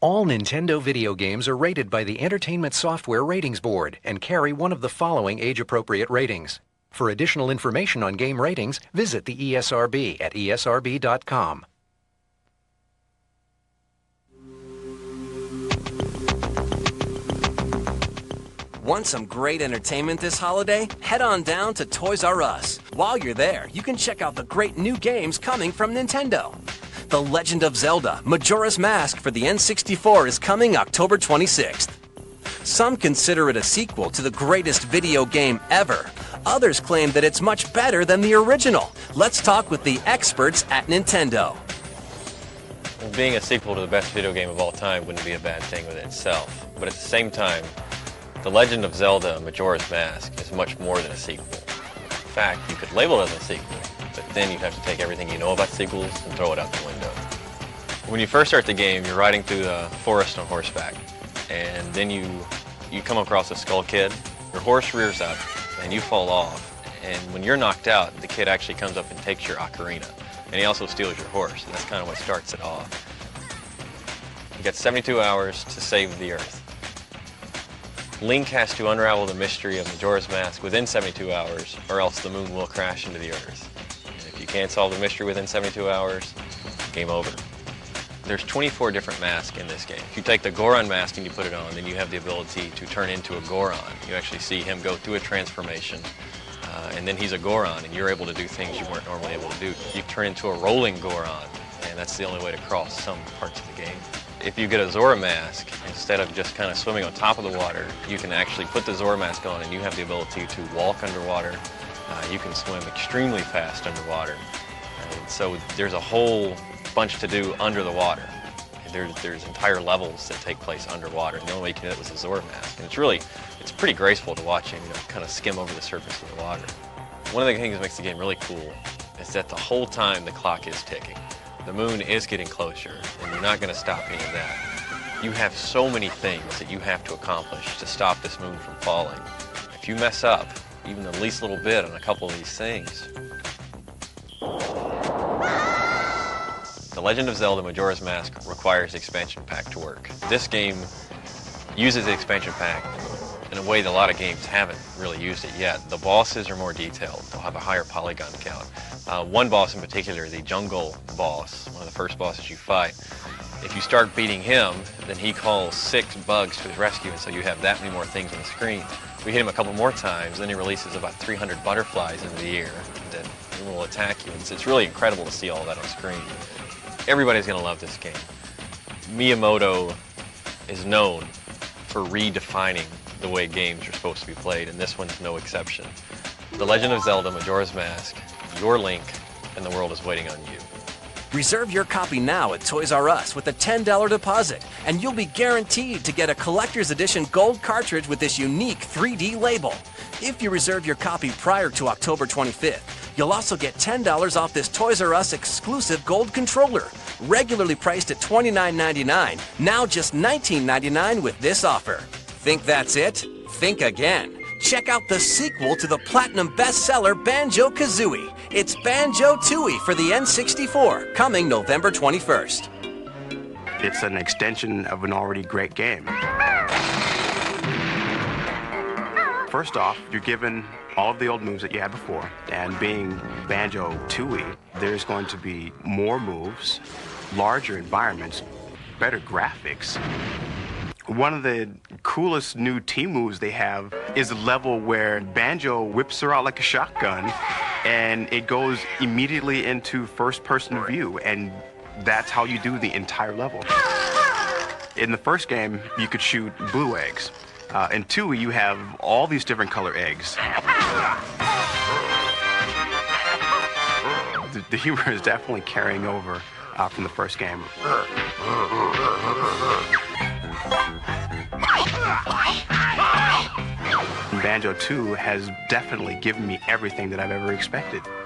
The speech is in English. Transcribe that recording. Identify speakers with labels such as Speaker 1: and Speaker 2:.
Speaker 1: All Nintendo video games are rated by the Entertainment Software Ratings Board and carry one of the following age-appropriate ratings. For additional information on game ratings, visit the ESRB at esrb.com.
Speaker 2: Want some great entertainment this holiday? Head on down to Toys R Us. While you're there, you can check out the great new games coming from Nintendo. The Legend of Zelda Majora's Mask for the N64 is coming October 26th. Some consider it a sequel to the greatest video game ever. Others claim that it's much better than the original. Let's talk with the experts at Nintendo.
Speaker 3: Being a sequel to the best video game of all time wouldn't be a bad thing within itself. But at the same time, The Legend of Zelda Majora's Mask is much more than a sequel. In fact, you could label it as a sequel, but then you have to take everything you know about sequels and throw it out the window. When you first start the game, you're riding through the forest on horseback, and then you come across a Skull Kid. Your horse rears up, and you fall off. And when you're knocked out, the kid actually comes up and takes your ocarina, and he also steals your horse, and that's kind of what starts it off. You got 72 hours to save the Earth. Link has to unravel the mystery of Majora's Mask within 72 hours, or else the moon will crash into the Earth. And if you can't solve the mystery within 72 hours, game over. There's 24 different masks in this game. If you take the Goron mask and you put it on, then you have the ability to turn into a Goron. You actually see him go through a transformation, and then he's a Goron, and you're able to do things you weren't normally able to do. You turn into a rolling Goron, and that's the only way to cross some parts of the game. If you get a Zora mask, instead of just kind of swimming on top of the water, you can actually put the Zora mask on and you have the ability to walk underwater. You can swim extremely fast underwater. And so there's a whole bunch to do under the water. There's entire levels that take place underwater, and the only way you can do it with a Zora mask. And it's pretty graceful to watch him, kind of skim over the surface of the water. One of the things that makes the game really cool is that the whole time the clock is ticking. The moon is getting closer, and you're not going to stop any of that. You have so many things that you have to accomplish to stop this moon from falling. If you mess up even the least little bit on a couple of these things, The Legend of Zelda Majora's Mask requires the expansion pack to work. This game uses the expansion pack in a way that a lot of games haven't really used it yet. The bosses are more detailed. They'll have a higher polygon count. One boss in particular, the jungle boss, one of the first bosses you fight, if you start beating him, then he calls 6 bugs to his rescue, and so you have that many more things on the screen. We hit him a couple more times, then he releases about 300 butterflies into the air that will attack you. It's really incredible to see all that on screen. Everybody's going to love this game. Miyamoto is known for redefining the way games are supposed to be played, and this one's no exception. The Legend of Zelda Majora's Mask, your Link, and the world is waiting on you.
Speaker 2: Reserve your copy now at Toys R Us with a $10 deposit, and you'll be guaranteed to get a collector's edition gold cartridge with this unique 3D label. If you reserve your copy prior to October 25th, you'll also get $10 off this Toys R Us exclusive gold controller, regularly priced at $29.99, now just $19.99 with this offer. Think that's it? Think again. Check out the sequel to the platinum bestseller Banjo-Kazooie. It's Banjo-Tooie for the N64, coming November 21st.
Speaker 4: It's an extension of an already great game. First off, you're given all of the old moves that you had before, and being Banjo-Tooie, there's going to be more moves, larger environments, better graphics. One of the coolest new team moves they have is a level where Banjo whips her out like a shotgun, and it goes immediately into first-person view, and that's how you do the entire level. In the first game, you could shoot blue eggs. In 2, you have all these different color eggs. The humor is definitely carrying over from the first game. Banjo 2 has definitely given me everything that I've ever expected.